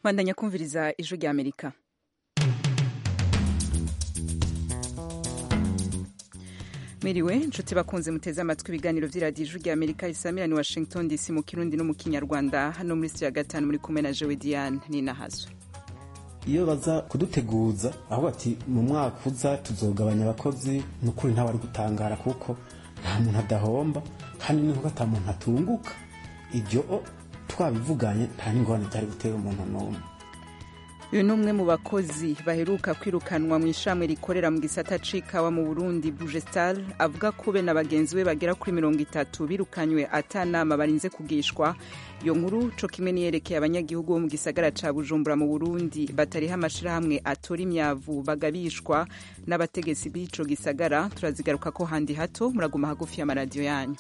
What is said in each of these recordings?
Bandanya kumviriza ijwi rya Amerika. Miriwe nshuti bakunze muteze amatwi ibiganiro vy'iradiyo ijwi rya Amerika risamira ni Washington DC mu Kirundi no mu Kinyarwanda. Hano muri studio ya gatanu muri kumwe na Jewe Diane Ninahazo. Iyo baza kuduteguza aho bati mu mwaka uza tuzogabanya abakozi n'ukuri ntawe ari gutangara kuko nta muntu adahomba kandi niho ata muntu atunguka. Ibyo twabivuganye nta n'ingorane byari gutera umuntu n'umwe. Uyu ni umwe mu bakozi baheruka kwirukanwa mu ishamwe rikorera mu gisata c'ikawa mu Burundi Bugestal, avuga ko be na bagenzi be bagera kuri 30 birukanywe atanama barinze kugishwa. Iyo nkuru co kimwe niyerekeye abanyagihugu bo mu gisagara ca Bujumbura mu Burundi batariho amashirahamwe atora imyavu bagabishwa n'abategetsi b'ico gisagara. Turazigaruka ko handi hato, muraguma hagufi y'amaradiyo yanyu.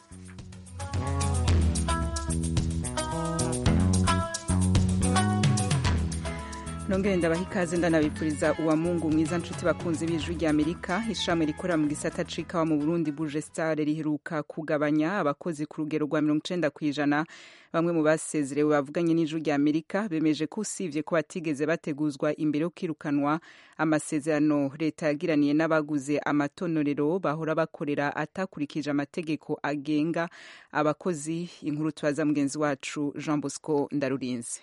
Nongere ndabaha ikaze ndanabipfuriza uwa Mungu mwiza nshuti bakunze b'ijwi rya Amerika. Ishami rikorera mu gisata c'ikawa mu Burundi Bugestal riheruka kugabanya abakozi ku rugero rwa 90%. Bamwe mu basezerewe bavuganye n'ijwi rya Amerika bemeje ko usivye ko batigeze bateguzwa imbere yo kwirukanwa, amasezerano leta yagiraniye n'abaguze amatonorero bahora bakorera atakurikije amategeko agenga abakozi. Inkuru tubaza mugenzi wacu Jean Bosco Ndarurinze.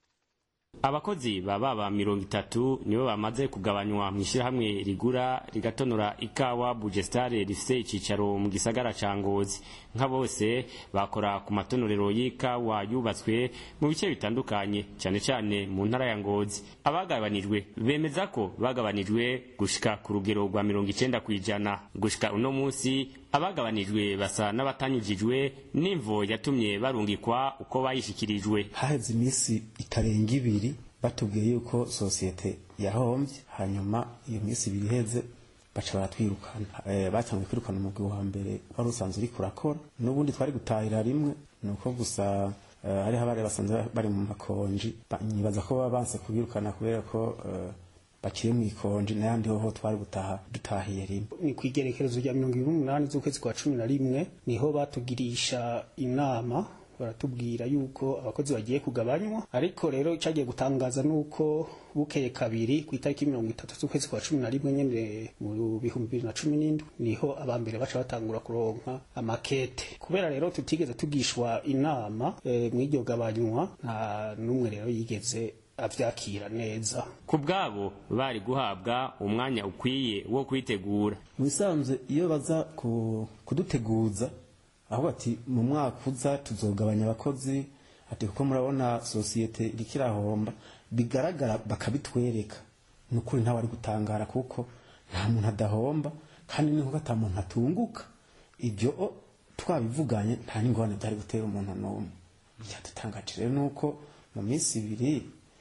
Abakozi baba 30 nibo bamaze kugabanywa mu ishirahamwe rigura rigatonora ikawa Bugestal rifise icicaro mu gisagara ca Ngozi. Nka bose bakora ku matonorero y'ikawa yubatswe mu bice bitandukanye cyane cyane mu ntara ya Ngozi. Abagabanijwe bemeza ko bagabanijwe gushika ku rugero rwa 90%. Gushika uno munsi abagabanijwe basa n'abatanyujijwe n'imvo yatumye barungikwa uko bayishikirijwe. Haheze imisi itarenga 2 batubwiye yuko societe yahomvye, hanyuma iyo misi 2 iheze baca baratwirukana. Batangiye kwirukana mu wa mbere wari usanzwe uri kurakora, n'ubundi twari gutahira rimwe, nuko gusa ari habare basanzwe bari mu makonji banyibaza ko babanse kubirukana kubera ko bakiri mu ikonji n'ayandi ho twari gutaha dutahiye rimwe. Ni kwigerekerezo rya 28 z'ukwezi kwa 11 niho batugirisha inama baratubwira yuko abakozi bagiye kugabanywa, ariko rero cyagiye gutangaza nuko bukeye kabiri ku itariki 30 z'ukwezi kwa 11 nyene mu 2017 niho abambere baca batangura kuronka amakete. Kubera rero tutigeze tugishwa inama mw'iryo gabanywa, nta numwe rero yigeze avyakira neza. Kubgabo bari guhabwa umwanya ukwiye wo kwitegura. Musanze iyo baza kuduteguza aho bati mu mwaka uza tuzogabanya abakozi, ati kuko murabona societe rikirahomba, bigaragara bakabitwereka n'ukuri ntawe ari gutangara kuko nta muntu adahomba kandi niho ata muntu atunguka. Ibyo twabivuganye nta n'ingorane byari gutera umuntu n'umwe. Icyadutangaje rero nuko mu minsi 2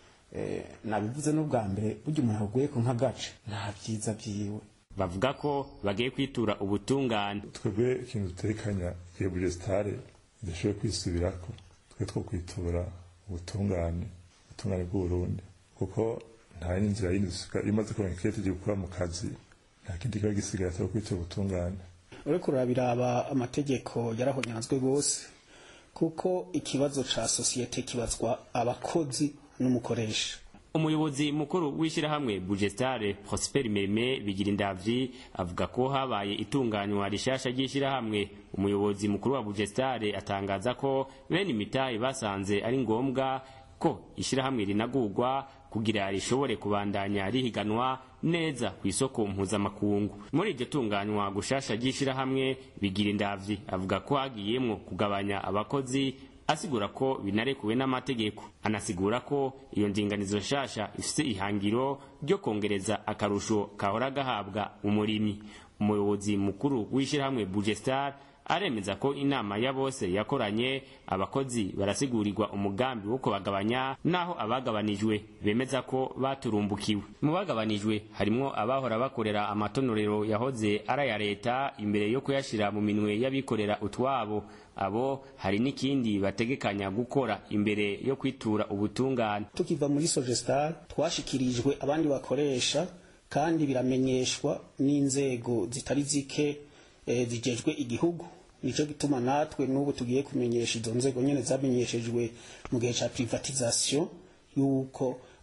nabivuze n'ubwa mbere burya umuntu aguye ko nk'agace nta byiza byiwe. Bavuga ko bagiye kwitura ubutungane. Twebwe ikintu dutekanya igihe Bugestal idashoboye kwisubirako, twe two kwitura ubutungane bw'Uburundi, kuko nta n'inzira yindi imaze kuboneka ko tugiye gukora mu kazi, nta kindi kiba gisigaye cyo kwitura ubutungane. Ureko urabiraba amategeko yarahonyanzwe gose, kuko ikibazo ca societe kibazwa abakozi n'umukoresha. Umuyobozi mukuru w'ishirahamwe Bugestal Prosper Merme Bigirindavyi avuga ko habaye itunganywa rishasha ry'ishirahamwe. Umuyobozi mukuru wa Bugestal atangaza ko bene imitahe basanze ari ngombwa ko ishirahamwe rinagurwa kugira rishobore kubandanya rihiganwa neza ku isoko mpuzamakungu. Muri iryo tunganywa gushasha ry'ishirahamwe, Bigirindavyi avuga ko hagiyemwo kugabanya abakozi, asigura ko binarekuwe n'amategeko. Anasigura ko iyo ndinganizo nshasha ifise ihangiro ryo kongereza akarusho kahora gahabwa umurimi. Umuyobozi mukuru w'ishirahamwe Bugestal aremeza ko inama ya bose yakoranye, abakozi barasigurirwa umugambi wo kubagabanya, naho abagabanijwe bemeza ko baturumbukiwe. Mu bagabanijwe harimo abahora bakorera amatonorero yahoze ara ya leta imbere yo kuyashira mu minwe y'abikorera utwabo. Abo hari n'ikindi bategekanya gukora imbere yo kwitura ubutungane. Tukiva muri Bugestal twashikirijwe abandi bakoresha kandi biramenyeshwa n'inzego zitari zike zijejwe igihugu. Nico gituma natwe n'ubu tugiye kumenyesha izo nzego nyene zamenyeshejwe mu gihe ca privatisation yuko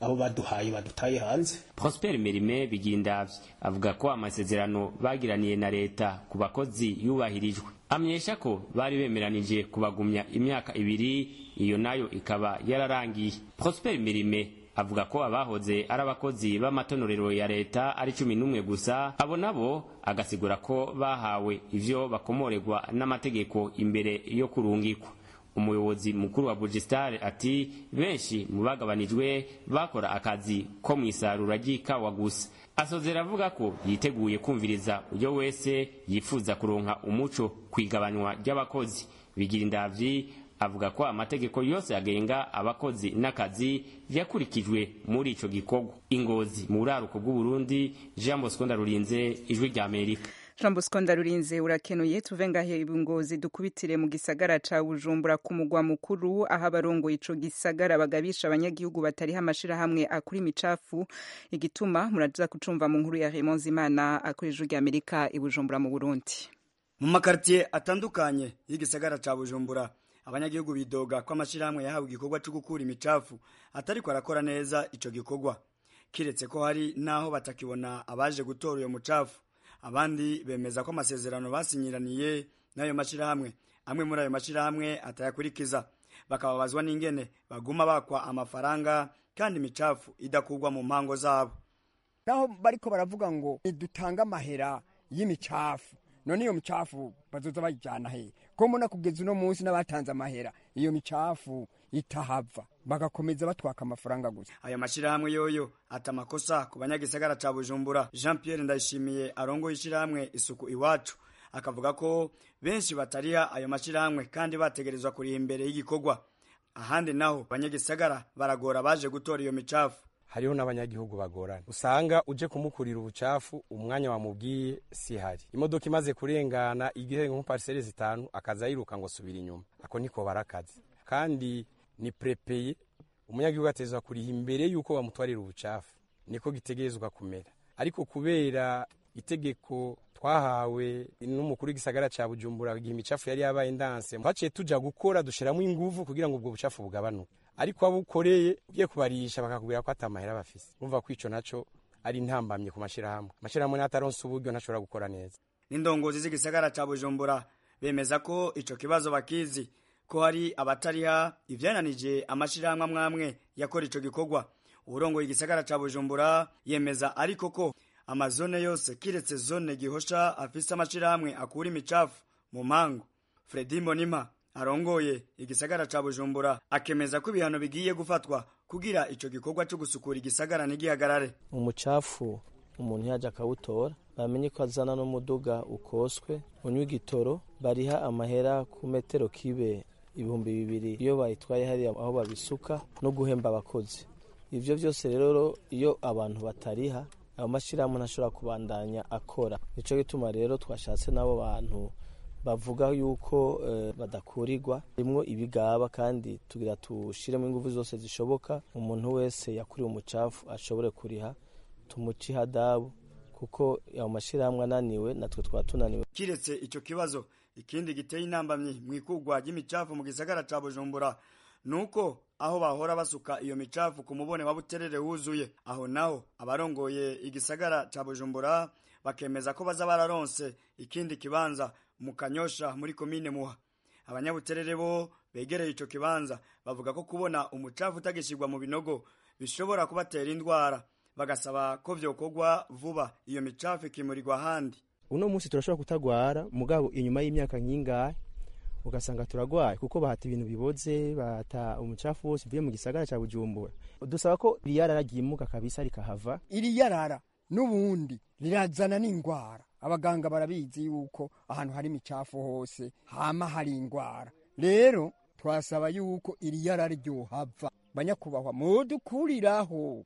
abo badutaye hanze. Prosper Merime Bigirindavyi avuga ko amasezerano bagiraniye na leta ku bakozi yubahirijwe. Amenyesha ko bari bemeranije kubagumya imyaka 2, iyo nayo ikaba yararangiye. Prosper Merime avuga ko abahoze ari abakozi b'amatonorero ya leta ari 11 gusa, abo nabo agasigura ko bahawe ivyo bakomoregwa n'amategeko imbere yo kurungikwa. Umuyobozi mukuru wa Bugestar ati benshi mu bagabanijwe bakora akazi ko mwisarura ry'ikawa gusa. Asozera avuga ko yiteguye kumviriza uyo wese yifuza kuronka umuco kwigabanywa ry'abakozi. Bigirindavyi avuga ko amategeko yose agenga abakozi n'akazi yakurikijwe muri ico gikorwa. Ingozi mu buraruko bw'u Burundi, Jean Bosco Ndarurinze, Ijwi rya Amerika. Jean Bosco Ndarurinze urakenuye. Tuve ngahe Ingozi dukubitire mu gisagara ca Bujumbura ku mugwa mukuru, aho abarongoye ico gisagara bagabisha abanyagihugu batari hamashira hamwe akuri imicafu. Igituma muraza kucumva mu nkuru ya Raymond Zimana akuri Ijwi rya Amerika i Bujumbura mu Burundi. Mu makartier atandukanye y'igisagara ca Bujumbura, abanyagihugu bidoga ko amashirahamwe yahawe igikorwa cyo gukura imicafu atari ko arakora neza ico gikorwa, kiretse ko hari naho batakibona abaje gutora uyo mucafu. Abandi bemeza ko amasezerano basinyiraniye n'ayo mashirahamwe amwe muri ayo mashirahamwe atayakurikiza, bakababazwa n'ingene baguma bakwa amafaranga kandi imicafu idakugwa mu mpango zabo. Naho bariko baravuga ngo dutanga amahera y'imicafu, none iyo micafu bazoza bayijana he? Ko mbona kugeza uno munsi n'abatanze amahera iyo micafu itahava, bagakomeza batwaka amafaranga gusa. Aya mashirahamwe yoyo atamakosa ku banyagisagara ca Bujumbura. Jean Pierre Ndayishimiye arongoye ishirahamwe Isuku Iwacu akavuga ko benshi batariha ayo mashirahamwe kandi bategerezwa kuri imbere y'igikorwa. Ahandi naho banyagisagara baragora baje gutora iyo micafu. Hariho n'abanyagihugu bagorana, usanga uje kumukurira ubucafu umwanya wamubwiye si hari, imodoka imaze kurengana igihe nko parcelle 5 akaza yiruka ngo subira inyuma. Ako niko barakazi kandi ni prepeye, umunyagihugu atezwa kuri imbere yuko bamutwarira ubucafu, niko gitegerezwa kumera. Ariko kubera itegeko twahawe n'umukuru w'igisagara ca Bujumbura igihe imicafu yari yabaye ndanse, twaciye tuja gukora dushiramo inguvu kugira ngo ubwo bucafu bugabanuke. Ariko abukoreye ugiye kubarisha bakakubwira ko atamahera bafise, umva ko ico naco ari ntambamye ku mashirahamwe n'ataronse uburyo ntashobora gukora neza. N'indongozi z'igisagara ca Bujumbura bemeza ko ico kibazo bakizi, ko hari abatariha ivyananije amashirahamwe amwamwe yakora ico gikorwa. Urongoye igisagara ca Bujumbura yemeza ariko ko amazone yose kiretse zone Gihosha afise amashirahamwe akura imicafu mu mango. Fredy Mbonimpa arongoye igisagara ca Bujumbura akemeza ko ibihano bigiye gufatwa kugira ico gikorwa cyo gusukura igisagara n'igihagarare. Umucafu umuntu yaje akawutora, bamenye ko azana n'umuduga ukoswe, unywa igitoro, bariha amahera ku metero kibe 2,000 iyo bayitwaye hari aho babisuka, no guhemba abakozi. Ivyo vyose rero iyo abantu batariha ayo mashirahamwe ntashobora kubandanya akora. Nico gituma rero twashatse nabo bantu bavuga yuko badakurirwa rimwo ibigaba, kandi tugira tushiremo ingufu zose zishoboka umuntu wese yakuriye umucafu ashobore kuriha, tumuci hadabu kuko ayo mashirahamwe ananiwe natwe twatunaniwe. Kiretse ico kibazo, ikindi giteye intambamyi mwikugwa ry'imicafu mu gisagara ca Bujumbura nuko aho bahora basuka iyo micafu ku mubone wa Buterere huzuye. Aho naho abarongoye igisagara ca Bujumbura bakemeza ko baza bararonse ikindi kibanza mu Kanyosha muri komine Muha. Abanyabuterere bo begereye ico kibanza bavuga ko kubona umucafu utagishirwa mu binogo bishobora kubatera indwara, bagasaba ko vyokogwa vuba iyo micafu ikimurirwa handi. Uno munsi turashobora kutagwara, mugabo inyuma y'imyaka nyingahe ugasanga turagwaye kuko bahata ibintu biboze, bahata umucafu wose uvuye mu gisagara ca Bujumbura. Dusaba ko riyarara ryimuka kabisa rikahava. Iri yarara n'ubundi rirazana n'ingwara. Abaganga barabizi yuko ahantu hari imicafu hose hama hari ingwara. Rero twasaba yuko iri yarara ryohava. Banyakubahwa mudukuriraho.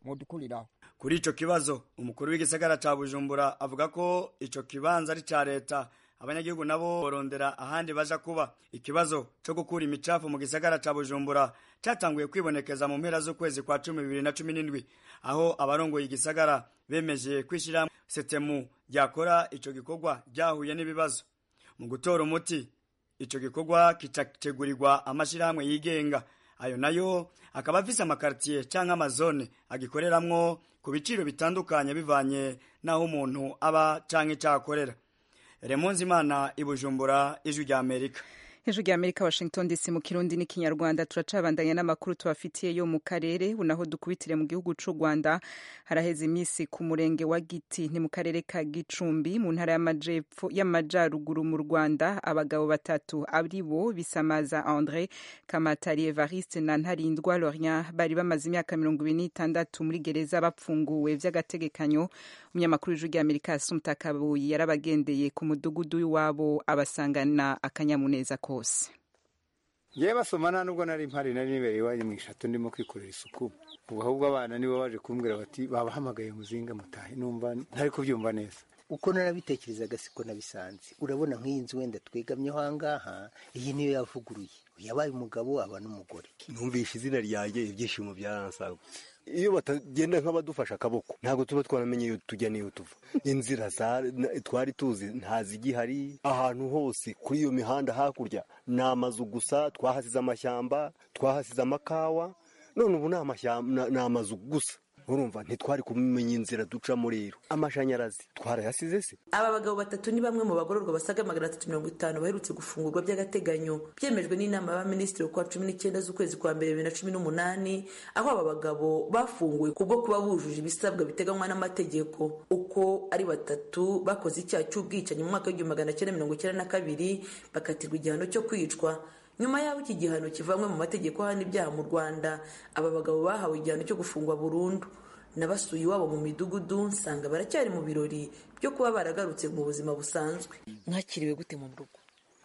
Kuri ico kibazo umukuru w'igisagara ca Bujumbura avuga ko ico kibanza ari ca leta, abanyagihugu nabo borondera ahandi baja kuba. Ikibazo cyo gukura imicafu mu gisagara ca Bujumbura cyatanguye kwibonekeza mu mpera z'ukwezi kwa 2017 aho abarongoye igisagara bemeje kwishira setemu yakora ico gikorwa ryahuye n'ibibazo. Mu gutora umuti ico gikorwa kicategurirwa amashirahamwe yigenga ayo nayo akaba afise amakartier canke amazone agikoreramwo ku biciro bitandukanye bivanye naho umuntu aba canke cakorera. Remonzimana Ibujumbura, Ijwi rya Amerika. Ijwi rya Amerika, Washington DC, mu Kirundi n'ikinyarwanda. Turacabandanya n'amakuru tubafitiye yo mu karere. Unaho dukubitire mu gihugu c'u Rwanda, haraheze imisi ku murenge wa Giti ni mu karere ka Gicumbi mu ntara y'amajaruguru mu Rwanda, abagabo batatu ari bo Bisamaza André, Kamatari Evariste na Ntarindwa Lorient bari bamaze imyaka 26 muri gereza bapfunguwe vy'agategekanyo. Umunyamakuru w'Ijwi rya Amerika Assumpta Kabuyi yarabagendeye ku mudugudu w'iwabo abasangana akanyamuneza ko Yewe basomana nubwo nari mpari nari nibereye iwanyu mu ishatu ndimo kwikorera isuku. Ubu ahubwo abana nibo baje kumbwira bati babahamagaye muzinga mutahe, numva ntari kubyumva neza. Uko narabitekerezaga siko nabisanze. Urabona nk'iyi nzu wenda twegamyeho ahangaha, iyi niyo yavuguruye. Yabaye umugabo aba n'umugore. Numvishe izina ryanjye ibyishimo byaransaga. Iyo batagenda nk'abadufasha akaboko ntabwo tuba twaramenye iyo tujya n'iyo tuva. Inzira twari tuzi ntazigihari, ahantu hose kuri iyo mihanda hakurya ni amazu gusa, twahasize amashyamba, twahasize amakawa, none ubu ni amazu gusa. Urumva ntitwari kumenya inzira ducamo rero. Amashanyarazi twarayasize se. Aba bagabo batatu ni bamwe mu bagororwa basaga 350 baherutse gufungurwa by'agateganyo, byemejwe n'inama y'abaminisitiri kwa 19 z'ukwezi kwa 2018, aho aba bagabo bafunguwe kubwo kuba bujuje ibisabwa biteganywa n'amategeko. Uko ari batatu bakoze icyaha cy'ubwicanyi mu mwaka w'1992 bakatirwa igihano cyo kwicwa. Nyuma y'aho iki gihano kivanywe mu mategeko hano ibyaha mu Rwanda, aba bagabo bahawe igihano cyo gufungwa burundu. Nabasuye iwabo mu midugudu nsanga baracyari mu birori byo kuba baragarutse mu buzima busanzwe. Mwakiriwe gute mu rugo?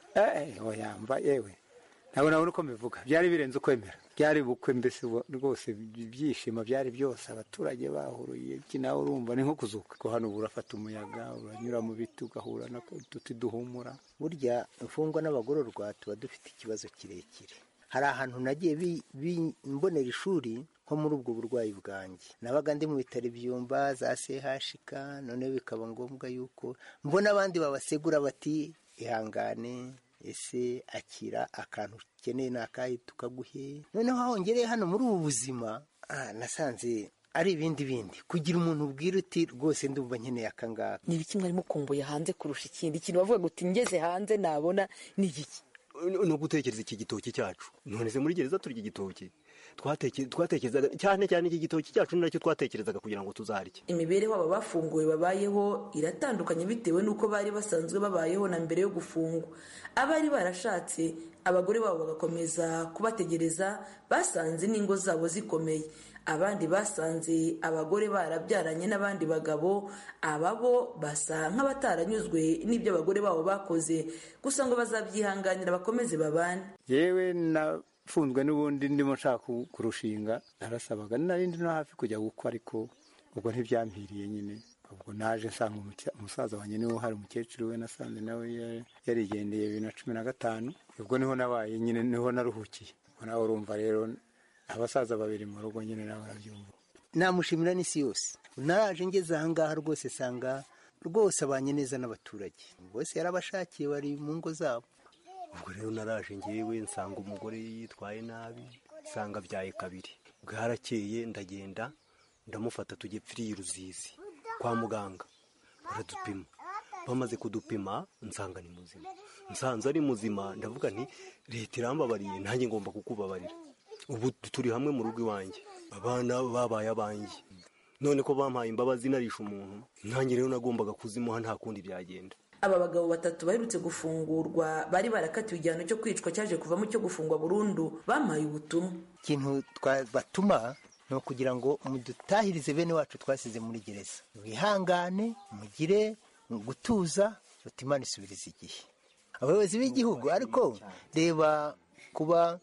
Oyamba yewe nabona uko mbivuga, byari birenze ukwemera. Byari bukwe mbese rwose ibyishimo byari byose, abaturage bahuruye kinawe urumva ni nko kuzuka ko hano burafata umuyaga, uranyura mu biti ugahura na tuti duhumura. Burya imfungwa n'abagororwa tuba dufite ikibazo kirekire. Hari ahantu nagiye mbonera ishuri nko muri ubwo burwayi bwanjye, nabaga ndi mu bitaro byumba za CHK, none bikaba ngombwa yuko mbona abandi babasegura bati ihangane, ese akira akantu ukeneye nakahe tukaguhe. Noneho hongereye hano muri ubu buzima nasanze ari ibindi kugira umuntu ubwira uti rwose ndumva nkeneye akangaka. Ni ibiki mwari mukumbuye hanze kurusha ikindi kintu bavuga guti ngeze hanze nabona ni iki? No gutekereza iki gitoki cyacu. None se muri gereza turya igitoki. Twatekerezaga cyane iki gitoki cyacu ni nacyo twatekerezaga kugira ngo tuzarye. Imibereho aba bafunguwe babayeho iratandukanye bitewe nuko bari basanzwe babayeho na mbere yo gufungwa. Abari barashatse abagore babo bagakomeza kubategereza, basanze n'ingo zabo zikomeye. Abandi basanze abagore barabyaranye n'abandi bagabo, ababo basa nk'abataranyuzwe n'ibyo abagore babo bakoze, gusa ngo bazabyihanganira bakomeze babane. Yewe nafunzwe n'ubundi ndimo nshaka kurushinga, narasabaga narindi no hafi kujya gukwa, ariko ubwo ntibyampiriye nyine. Ubwo naje nsanga umusaza wanjye niwe hari umukecuru we nasanze nawe yarigendeye 2015, ubwo niho nabaye nyine niho naruhukiye. Nawe urumva rero abasaza babiri mu rugo nyine nawe arabyumva. Namushimira n'isi yose. Naraje ngeze ahangaha rwose sanga rwose abanye neza n'abaturage, bose yarabashakiye bari mu ngo zabo. Ubwo rero naraje ngewe nsanga umugore yitwaye nabi, nsanga byaye kabiri. Bwarakeye ndagenda ndamufata tugepfiriye Ruzizi kwa muganga, baradupima. Bamaze kudupima nsanga ni muzima. Nsanze ari muzima, ndavuga nti leta irambabariye, nanjye ngomba kukubabarira. Ubu turi hamwe mu rugo iwanjye, abana babaye abanjye. None ko bampaye imbabazi narisha umuntu, nanjye rero nagombaga kuzimuha nta kundi byagenda. Aba bagabo batatu baherutse gufungurwa bari barakatiwe igihano cyo kwicwa cyaje kuvamo cyo gufungwa burundu, bampaye ubutumwa. Ikintu twabatuma no kugira ngo mudutahirize bene wacu twasize muri gereza. Wihangane, mugire gutuza, Imana isubiriza igihe. Abayobozi b'igihugu ariko reba kuba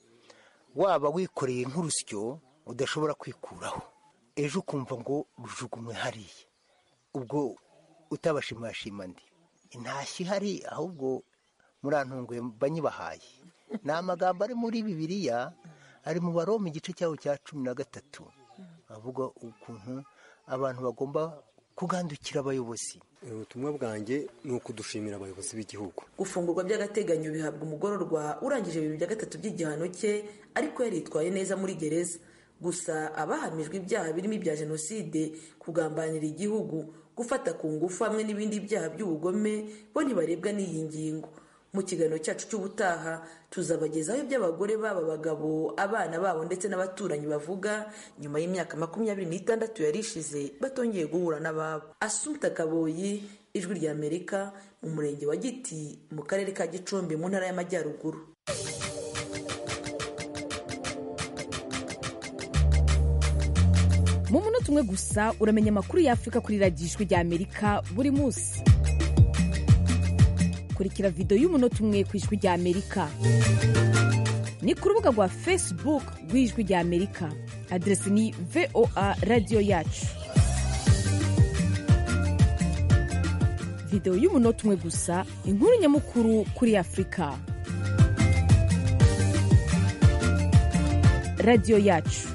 waba wikoreye nk'urusyo udashobora kwikuraho, ejo ukumva ngo rujugunywe hariya, ubwo utabashimashima ndi intashyi hari, ahubwo murantunguye banyibahaye. Ni amagambo ari muri Bibiliya, ari mu Baroma igice cyaho cya 13, avuga ukuntu abantu bagomba kugandukira abayobozi. ubutumwa bwanjye ni ukudushimira abayobozi b'igihugu. Gufungurwa by'agateganyo bihabwa umugororwa urangije 2 bya 3 by'igihano cye ariko yaritwaye neza muri gereza. Gusa abahamijwe ibyaha birimo ibya jenoside, kugambanira igihugu, gufata ku ngufu hamwe n'ibindi byaha by'ubugome bo ntibarebwa n'iyi ngingo. Mu kiganiro cyacu cy'ubutaha tuzabagezaho iby'abagore baba abagabo, abana babo ndetse n'abaturanyi bavuga nyuma y'imyaka 26 yarishize batongeye guhura n'ababo. Assumpta Kaboyi, Ijwi rya Amerika, mu murenge wa Giti mu karere ka Gicumbi mu ntara y'Amajyaruguru. Mu munota umwe gusa uramenya amakuru y'Afrika kuri radiyo Ijwi rya Amerika buri munsi. Kurikira video y'umunota umwe ku Ijwi rya Amerika. Ni ku rubuga rwa Facebook rw'Ijwi rya Amerika. Adresi ni VOA Radio Yacu. Video y'umunota umwe gusa, inkuru nyamukuru kuri Afrika. Radio Yacu.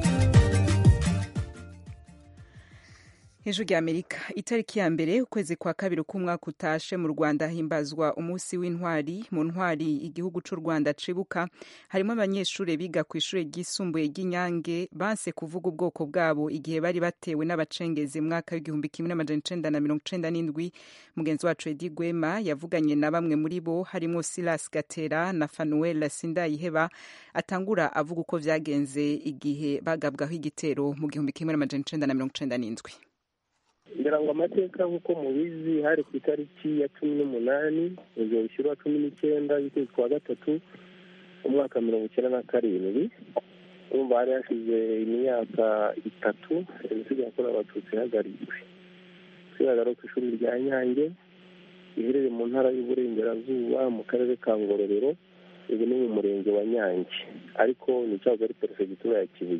Ijwi rya Amerika. Itariki ya mbere ukwezi kwa kabiri k'umwaka utashe mu Rwanda himbazwa umunsi w'intwari. Mu ntwari igihugu cy'u Rwanda cibuka harimo abanyeshuri biga ku ishuri ryisumbuye ry'Inyange banse kuvuga ubwoko bwabo igihe bari batewe n'abacengezi mu mwaka w'1997. Mugenzi wacu Edi Gwema yavuganye na bamwe muri bo harimo Silas Gatera na Fanuel Sindayiheba, atangura avuga uko vyagenze igihe bagabwaho igitero mu 1997. ngira ngo amateka nk'uko mubizi hari ku itariki ya 18 ujya ushyirwa 19 y'ukwezi kwa gatatu umwaka 1997. urumva hari hashize imyaka 3 jenoside yakorewe abatutsi ihagaritswe. Twihagara ku ishuri rya Nyange riherereye mu ntara y'Uburengerazuba mu karere ka Ngororero, ubu ni mu murenge wa Nyange, ariko ni cyahoze ari perefegitura ya Kibuye.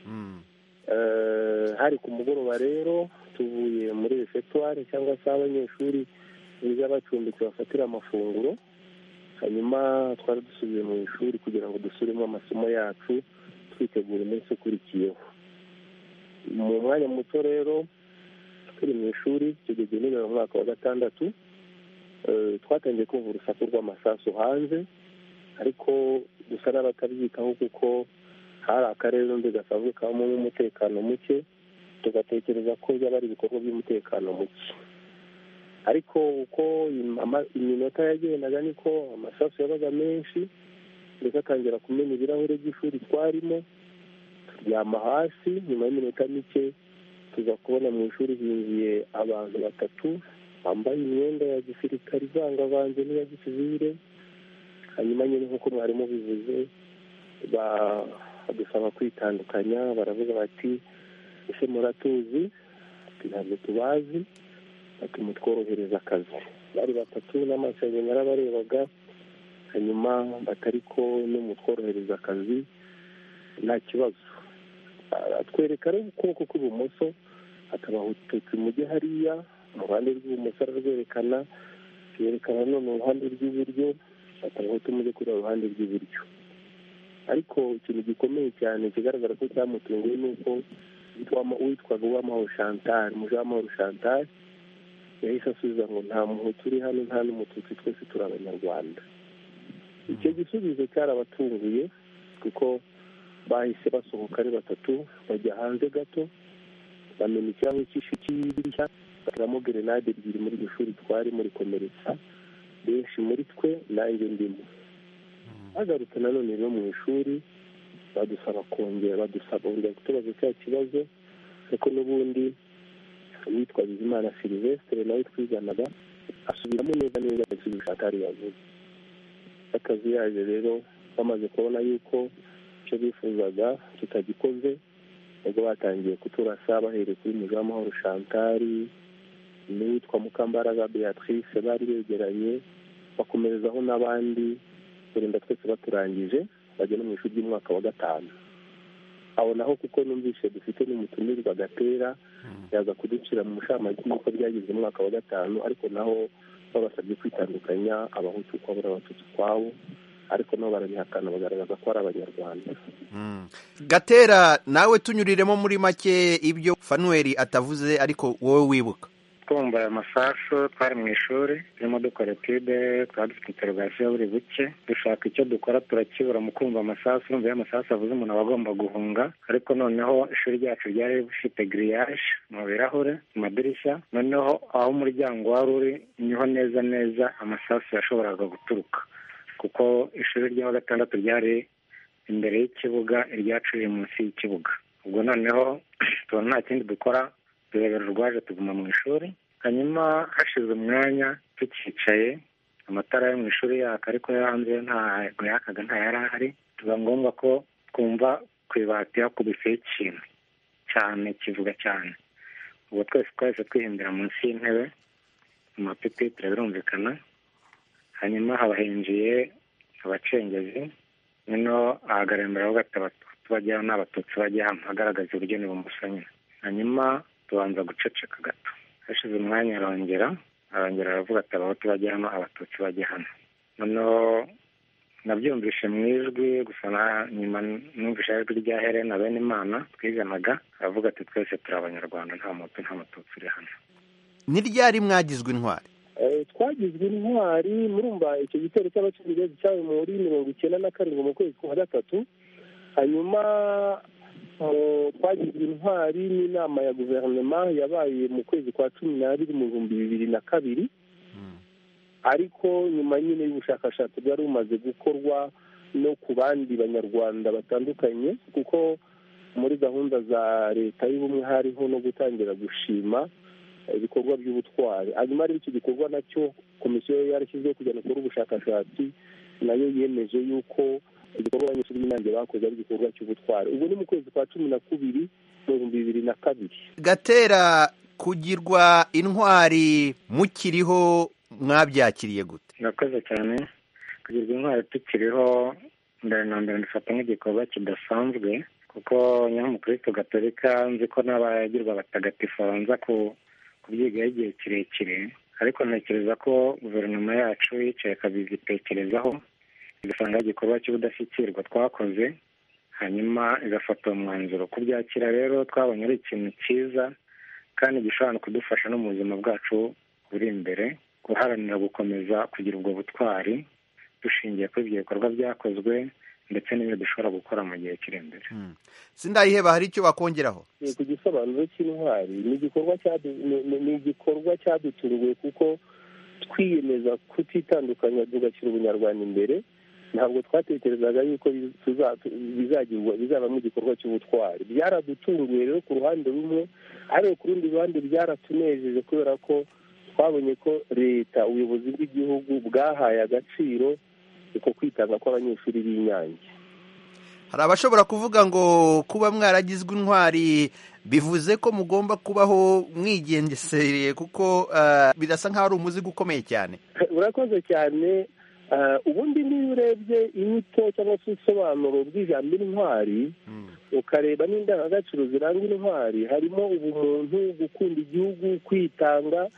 Hari ku mugoroba rero tuvuye muri refectoire cyangwa se abanyeshuri biga bacumbitse bafatira amafunguro, hanyuma twari dusubiye mu ishuri kugira ngo dusubiremo amasomo yacu twitegura umunsi ukurikiyeho. Mu mwanya muto rero turi mu ishuri tugeze mu mwaka wa 6, twatangiye kumva urusaku rw'amasasu hanze, ariko dusa n'abatabyitaho kuko hari akarere n'undi gasanzwe kabamo umutekano muke, tugatekereza ko byaba ari ibikorwa by'umutekano muke. Ariko uko iminota yagendaga niko amasasu yabaga menshi, ndetse atangira kumena ibirahure by'ishuri twarimo, turyama hasi. Nyuma y'iminota mike tuza kubona mu ishuri hinjiye abantu 3 bambaye imyenda ya gisirikare ivangavanze n'iya gisivile. Hanyuma nyine nk'uko mwarimu bivuze badusaba kwitandukanya, baravuga bati ese muratuzi? Ntabwo tubazi, bati mutworohereza akazi. Bari 3 n'amaso yanjye narabarebaga, hanyuma batariko n'umutworohereza akazi nta kibazo. Atwereka rero ukuboko kw'ibumoso, atabahututsi mujye hariya mu ruhande rw'ibumoso ararwerekana, yerekana none uruhande rw'iburyo, atabahutu mujye kuri uruhande rw'iburyo. Ariko ikintu gikomeye cyane kigaragara ko cyamutunguye ni uko witwaga Uwamahoro Chantal, Mujamahoro Chantal, yahise asubiza ngo nta muhutu uri hano, nta n'umututsi, twese turi abanyarwanda. Icyo gisubizo cyarabatunguye kuko bahise basohoka ari 3 bajya hanze gato, bamena ikirahure cy'idirishya, bateramo grenade 2 muri iryo shuri twari muri komeretsa benshi muri twe, nanjye ndimo. Bagarutse nanone rero mu ishuri badusaba kongera kutubaza cya kibazo, ariko n'ubundi witwa Bizimana Sylvestre nawe twiganaga asubiramo neza igisubizo atari yavuze. Akazi yaje rero bamaze kubona yuko icyo bifuzaga kitagikoze, ubwo batangiye kuturasa bahereye kuri Mujamahoro Chantal n'uwitwa Mukambaraga Beatrice, bari begeranye bakomerezaho n'abandi kurinda twese baturangije bajya no mu ishuri ry'umwaka wa 5. Aho naho kuko numvise dufite n'umutumirwa Gatera yaza kuducira mu mushamaki uko byagize mu mwaka wa 5, ariko naho babasabye kwitandukanya, abahutu kwabo n'abatutsi kwabo, ariko nabo barabihakana bagaragaza ko ari abanyarwanda. Gatera, nawe tunyuriremo muri make ibyo Fanuel atavuze ariko wowe wibuka. twumva aya masasu twari mu ishuri turimo dukora etude twari dufite interogasiyo buri buke dushaka icyo dukora turakibura mu kumva amasasu urumva iyo amasasu avuze umuntu aba agomba guhunga ariko noneho ishuri ryacu ryari rifite giriyaje mu birahure mu madirishya noneho aho umuryango wari uri niho neza neza amasasu yashoboraga guturuka kuko ishuri rya gatandatu ryari imbere y'ikibuga iryacu riri munsi y'ikibuga ubwo noneho tubona nta kindi dukora turebera urwaje tuguma mu ishuri hanyuma hashize umwanya tukicaye amatara yo mu ishuri yaka ariko yo hanze ntabwo yakaga nta yari ahari tuba ngombwa ko twumva ku ibati hakubiseho ikintu cyane kivuga cyane ubwo twese twahise twihimbira munsi y'intebe mu mapipitire birumvikana hanyuma haba hinjiye abacengezi noneho ahagarara imbere avuga ati abatutsi bajya hano n'abatutsi bajya hano agaragaza uburyo n'ibumoso nyine hanyuma tubanza guceceka gato hashize umwanya arongera aravuga ati abahutu bajya hano abatutsi bajya hano noneho nabyumvishe mu ijwi gusa nyuma numvishe ijwi rya Helena Benimana twiganaga aravuga ati twese turi abanyarwanda nta muhutu nta mututsi uri hano. Ni ryari mwagizwe intwari? Twagizwe intwari murumva icyo gitero cy'abacengezi cyawe muri 1997 mu kwezi kwa gatatu hanyuma twagizwe intwari n'inama ya guverinoma yabaye mu kwezi kwa 12 mu 2002 ariko nyuma nyine y'ubushakashatsi bwari bumaze gukorwa no ku bandi banyarwanda batandukanye kuko muri gahunda za leta y'ubumwe hariho no gutangira gushima ibikorwa by'ubutwari hanyuma ari iki gikorwa nacyo komisiyo yarashyizeho kugira ngo ikore ubushakashatsi nayo yemeje yuko igikorwa abanyeshuri b'inyange bakoze ari igikorwa cy'ubutwari ubwo ni mu kwezi kwa 12 mu 2002. Gatera, kugirwa intwari mukiriho mwabyakiriye gute? Nakoze cyane kugirwa intwari tukiriho mbere na mbere ndifata nk'igikorwa kidasanzwe kuko nyamukristo gatolika nzi ko n'abagirwa batagatifu babanza kubyigaho igihe kirekire ariko ntekereza ko guverinoma yacu yicaye ikabitekerezaho igasanga igikorwa cy'ubudashyikirwa twakoze hanyuma igafata umwanzuro kubyakira rero twabonye ari ikintu cyiza kandi gishobora no kudufasha no mu buzima bwacu buri imbere guharanira gukomeza kugira ubwo butwari dushingiye kuri ibyo bikorwa byakozwe ndetse n'ibyo dushobora gukora mu gihe kiri imbere. Sindayiheba, hari icyo bakongeraho? Ku gisobanuro cy'intwari ni igikorwa cyadutunguye kuko twiyemeza kutitandukanya tugashyira ubunyarwanda imbere ntabwo twatekerezaga yuko bizabamo igikorwa cy'ubutwari. Byaradutunguye rero ku ruhande rumwe ariko ku rundi ruhande byaratunejeje kubera ko twabonye ko leta ubuyobozi bw'igihugu bwahaye agaciro uko kwitanga kw'abanyeshuri b'Inyange. Hari abashobora kuvuga ngo kuba mwaragizwe intwari bivuze ko mugomba kubaho mwigengesereye kuko birasa nk'aho ari umuzigo ukomeye cyane. Urakoze cyane. Ubundi niba urebye inyito cyangwa se ubusobanuro bw'ijambo intwari ukareba n'indangagaciro ziranga intwari harimo ubumuntu, gukunda igihugu, kwitanga,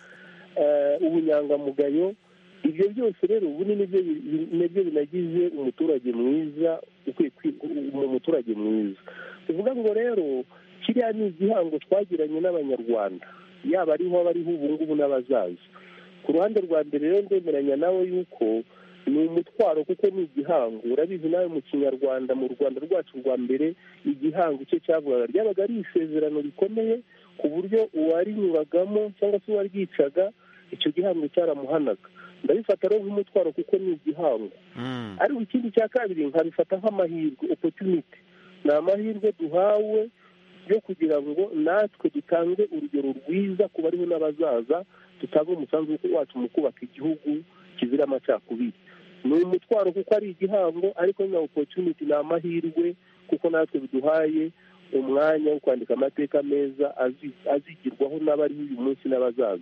ubunyangamugayo. Ibyo byose rero ubu nibyo binagize umuturage mwiza umuturage mwiza. Tuvuga ngo rero kiriya ni igihango twagiranye n'abanyarwanda yaba ariho abariho ubu ngubu n'abazaza. Ku ruhande rwa mbere rero ndemeranya nawe yuko ni umutwaro kuko ni igihango. Urabizi nawe mu kinyarwanda mu Rwanda rwacu rwa mbere igihango icyo cyavugaga ryabaga ari isezerano rikomeye ku buryo uwarinyuragamo cyangwa se uwaryicaga icyo gihango cyaramuhanaga. Ndabifata rero nk'umutwaro kuko ni igihango. Ariko ikindi cya kabiri nkabifata nk'amahirwe, opportunity. Ni amahirwe duhawe yo kugira ngo natwe dutange urugero rwiza ku bariho n'abazaza, dutange umusanzu wacu mu kubaka igihugu kizira amacakubiri. Ni umutwaro kuko ari igihango ariko na opportunity, ni amahirwe kuko natwe biduhaye umwanya wo kwandika amateka meza azigirwaho n'abariho uyu munsi n'abazaza.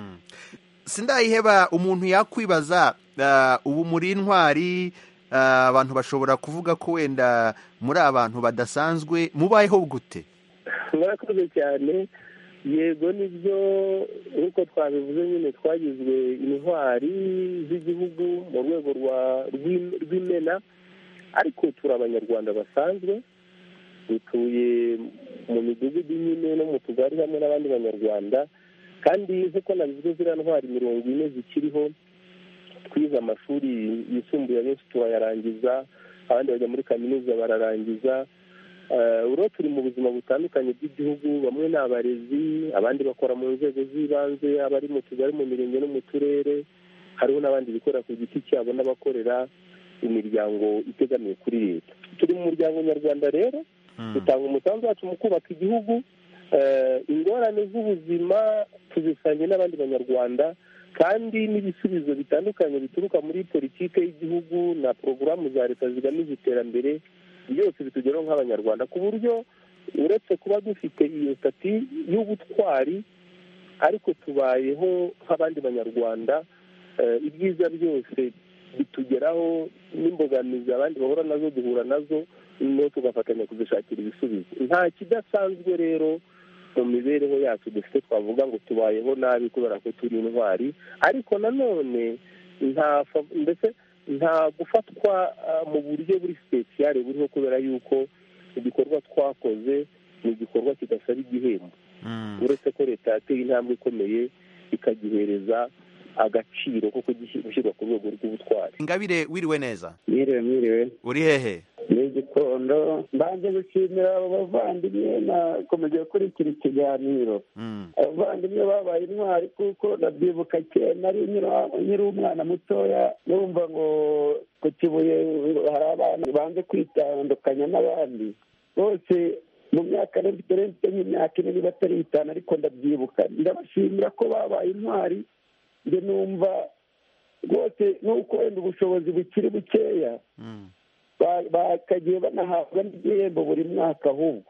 Sindayiheba, umuntu yakwibaza ubu muri intwari abantu bashobora kuvuga ko wenda muri abantu badasanzwe mubayeho gute? Murakoze cyane. Yego nibyo nk'uko twabivuze nyine twagizwe intwari z'igihugu mu rwego rw'imena ariko turi abanyarwanda basanzwe dutuye mu midugudu nyine no mu tugari hamwe n'abandi banyarwanda kandi nk'uko nabivuze ziriya ntwari 40 zikiriho twize amashuri yisumbuye abenshi turayarangiza, abandi bajya muri kaminuza bararangiza. Uro turi mu buzima butandukanye bw'igihugu, bamwe ni abarezi, abandi bakora mu nzego z'ibanze, abari mu tugari, mu mirenge no mu turere, hariho n'abandi bikorera ku giti cyabo n'abakorera imiryango itegamiye kuri leta. Turi mu muryango nyarwanda rero, dutanga umusanzu wacu mu kubaka igihugu. Ingorane z'ubuzima tuzisangiye n'abandi banyarwanda, kandi n'ibisubizo bitandukanye bituruka muri politike y'igihugu na porogaramu za leta zigamije iterambere byose bitugeraho nk'abanyarwanda, ku buryo uretse kuba dufite iyo stati y'ubutwari ariko tubayeho nk'abandi banyarwanda. Ibyiza byose bitugeraho n'imbogamizi abandi bahura nazo duhura nazo, no tugafatanya kuzishakira ibisubizo. Nta kidasanzwe rero mu mibereho yacu dufite twavuga ngo tubayeho nabi kubera ko turi intwari, ariko nanone nta gufatwa mu buryo buri spesiyale buriho, kubera yuko igikorwa twakoze ni igikorwa kidasaba igihembo, uretse ko leta yateye intambwe ikomeye ikagihereza agaciro ko gushyirwa ku rwego rw'ubutwari. Ingabire, wiriwe neza? Mwiriwe. Uri hehe? Ni Gikondo. Mbanje gushimira abo bavandimwe nakomeje gukurikira ikiganiro. Abavandimwe babaye intwari kuko ndabyibuka kera nari nyiri umwana mutoya, numva ngo ku Kibuye hari abana banze kwitandukanya n'abandi bose mu myaka n'ibitare nk'imyaka 4 batari 5, ariko ndabyibuka. Ndabashimira ko babaye intwari. Nge numva rwose nuko wenda ubushobozi bukiri bukeya bakagiye banahabwa n'igihembo buri mwaka, ahubwo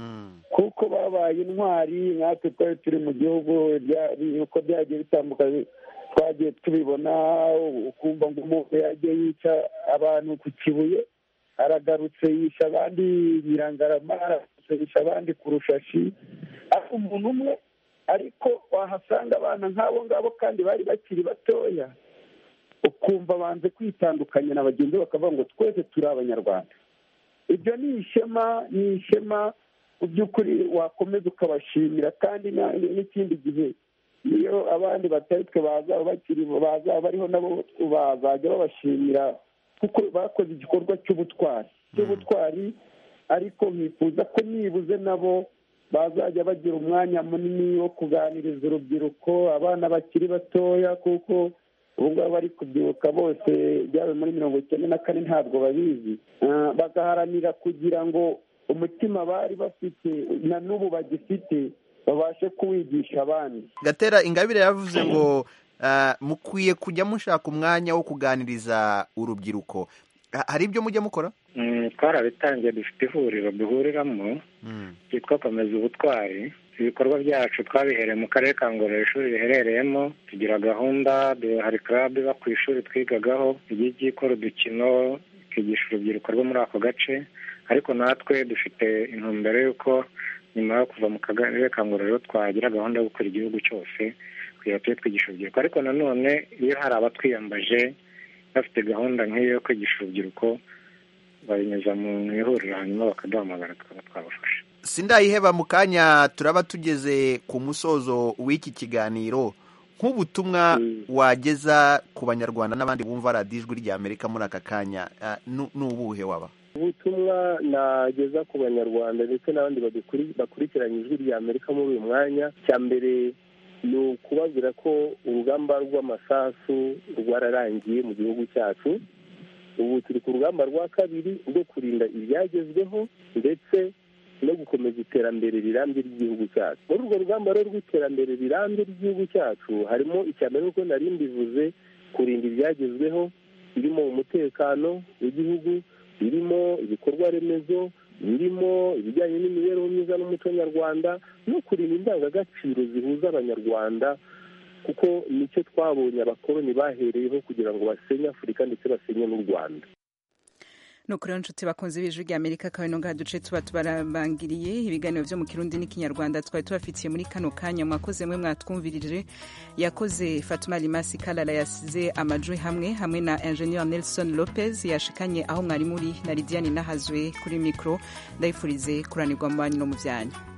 kuko babaye intwari. natwe twari turi mu gihugu uko byagiye bitambuka twagiye tubibona, ukumva ngo umuntu yagiye yica abantu ku Kibuye, aragarutse yisha abandi Nyirangarama, yisha abandi ku Rushashi, ariko umuntu umwe, ariko wahasanga abana nk'abo ngabo kandi bari bakiri batoya, ukumva banze kwitandukanya na bagenzi bakavuga ngo twese turi abanyarwanda. Ibyo ni ishema mu by'ukuri wakomeza ukabashimira. kandi n'ikindi gihe iyo abandi batari twe bazaba bariho nabo bazajya babashimira kuko bakoze igikorwa cy'ubutwari, ariko nkifuza ko nibuze nabo bazajya bagira umwanya munini wo kuganiriza urubyiruko, abana bakiri batoya, kuko ubu ngubu bari kubyibuka bose byawe muri 1994 ntabwo babizi, bagaharanira kugira ngo umutima bari bafite na n'ubu bagifite babashe kuwigisha abandi. Gatera, Ingabire yavuze ngo mukwiye kujya mushaka umwanya wo kuganiriza urubyiruko. Hari ibyo mujya mukora? Twarabitangiye, dufite ihuriro duhuriramo ryitwa Komeza Ubutwari. Ibikorwa byacu twabihereye mu karere ka Ngororero, ishuri riherereyemo. Tugira gahunda, hari club iba ku ishuri twigagaho igiye ikora udukino ikigisha urubyiruko rwo muri ako gace, ariko natwe dufite intumbero y'uko nyuma yo kuva mu karere ka Ngororero twagira gahunda yo gukora igihugu cyose kugira tujye twigisha urubyiruko. Ariko nanone iyo hari abatwiyambaje bafite gahunda nk'iyo yo kwigisha urubyiruko, babinyuza mu ihuriro hanyuma bakaduhamagara tukaba twabafasha. Sindayiheba, mu kanya turaba tugeze ku musozo w'iki kiganiro. Nk'ubutumwa wageza ku banyarwanda n'abandi bumva radiyo Ijwi ry'Amerika muri aka kanya, n'ubuhe waba? Ubutumwa nageza ku banyarwanda ndetse n'abandi bakurikiranye Ijwi ry'Amerika muri uyu mwanya, cya mbere ni ukubabwira ko urugamba rw'amasasu rwararangiye mu gihugu cyacu. Ubu turi ku rugamba rwa kabiri rwo kurinda ibyagezweho ndetse no gukomeza iterambere rirambye ry'igihugu cyacu. Muri urwo rugamba rero rw'iterambere rirambye ry'igihugu cyacu harimo icya mbere nk'uko nari mbivuze, kurinda ibyagezweho, birimo umutekano w'igihugu, birimo ibikorwa remezo, birimo ibijyanye n'imibereho myiza n'umuco nyarwanda, no kurinda indangagaciro zihuza abanyarwanda, kuko nicyo twabonye abakoloni bahereyeho kugira ngo basenye Afurika ndetse basenye n'u Rwanda. Nukuri nshuti bakunze b'Ijwi ry'Amerika, kawe no gaduce tuba tubarabangiriye ibiganiro byo mu Kirundi n'ikinyarwanda twari tubafitiye muri kano kanya. Mwakoze mwe mwatwumvirije, yakoze Fatuma Limasi Kalala yasize amajwi hamwe na Engineer Nelson Lopez yashikanye aho mwari muri, na Lidiane Nahazwe kuri mikro. Ndayifurize kuranirwa mu banyu no mu byanyu.